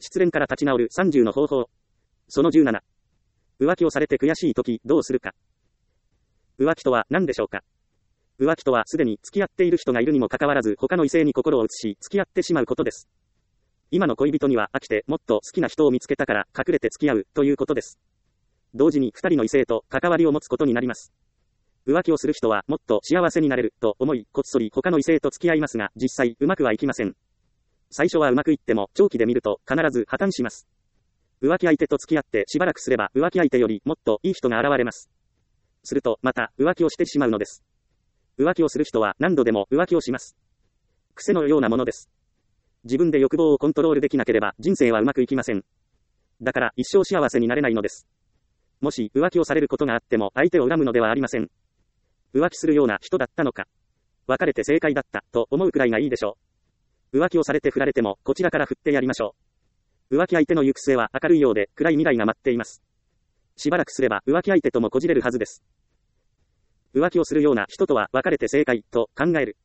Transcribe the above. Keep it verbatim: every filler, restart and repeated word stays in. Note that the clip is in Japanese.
失恋から立ち直るさんじゅうの方法。そのじゅうなな。浮気をされて悔しいときどうするか。浮気とは何でしょうか。浮気とはすでに付き合っている人がいるにもかかわらず他の異性に心を移し付き合ってしまうことです。今の恋人には飽きてもっと好きな人を見つけたから隠れて付き合うということです。同時に二人の異性と関わりを持つことになります。浮気をする人はもっと幸せになれると思いこっそり他の異性と付き合いますが実際うまくはいきません。最初はうまくいっても長期で見ると必ず破綻します。浮気相手と付き合ってしばらくすれば浮気相手よりもっといい人が現れます。するとまた浮気をしてしまうのです。浮気をする人は何度でも浮気をします。癖のようなものです。自分で欲望をコントロールできなければ人生はうまくいきません。だから一生幸せになれないのです。もし浮気をされることがあっても相手を恨むのではありません。浮気するような人だったのか。別れて正解だったと思うくらいがいいでしょう。浮気をされて振られてもこちらから振ってやりましょう。浮気相手の行く末は明るいようで暗い未来が待っています。しばらくすれば浮気相手ともこじれるはずです。浮気をするような人とは別れて正解と考える。